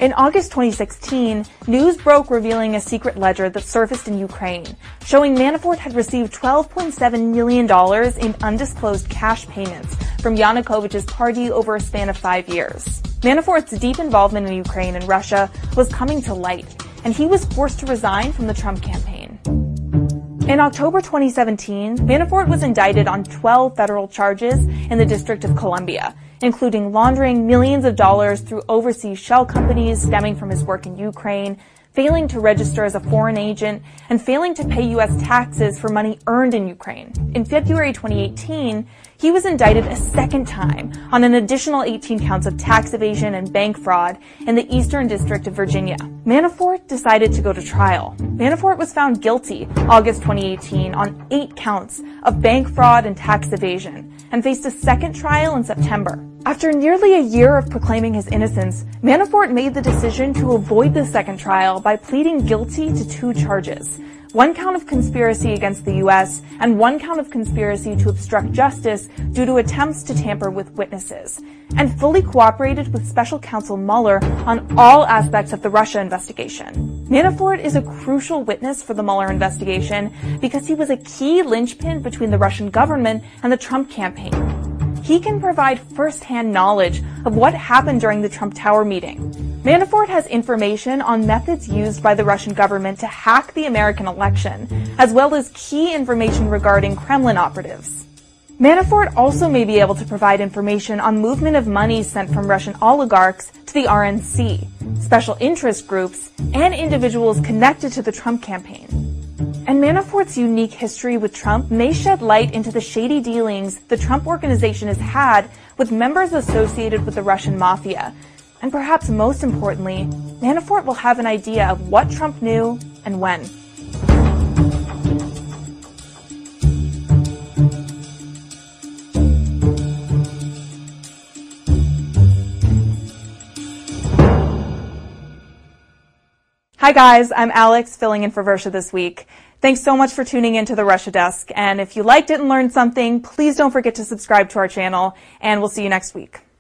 In August 2016, news broke revealing a secret ledger that surfaced in Ukraine, showing Manafort had received $12.7 million in undisclosed cash payments from Yanukovych's party over a span of 5 years. Manafort's deep involvement in Ukraine and Russia was coming to light, and he was forced to resign from the Trump campaign. In October 2017, Manafort was indicted on 12 federal charges in the District of Columbia, including laundering millions of dollars through overseas shell companies stemming from his work in Ukraine, failing to register as a foreign agent, and failing to pay U.S. taxes for money earned in Ukraine. In February 2018, he was indicted a second time on an additional 18 counts of tax evasion and bank fraud in the Eastern District of Virginia. Manafort decided to go to trial. Manafort was found guilty August 2018 on 8 counts of bank fraud and tax evasion and faced a second trial in September. After nearly a year of proclaiming his innocence, Manafort made the decision to avoid the second trial by pleading guilty to 2 charges. 1 count of conspiracy against the U.S. and 1 count of conspiracy to obstruct justice due to attempts to tamper with witnesses, and fully cooperated with Special Counsel Mueller on all aspects of the Russia investigation. Manafort is a crucial witness for the Mueller investigation because he was a key linchpin between the Russian government and the Trump campaign. He can provide first-hand knowledge of what happened during the Trump Tower meeting. Manafort has information on methods used by the Russian government to hack the American election, as well as key information regarding Kremlin operatives. Manafort also may be able to provide information on movement of money sent from Russian oligarchs to the RNC, special interest groups, and individuals connected to the Trump campaign. And Manafort's unique history with Trump may shed light into the shady dealings the Trump Organization has had with members associated with the Russian mafia. And perhaps most importantly, Manafort will have an idea of what Trump knew and when. Hi guys, I'm Alex, filling in for Versha this week. Thanks so much for tuning in to the Russia Desk, and if you liked it and learned something, please don't forget to subscribe to our channel, and we'll see you next week.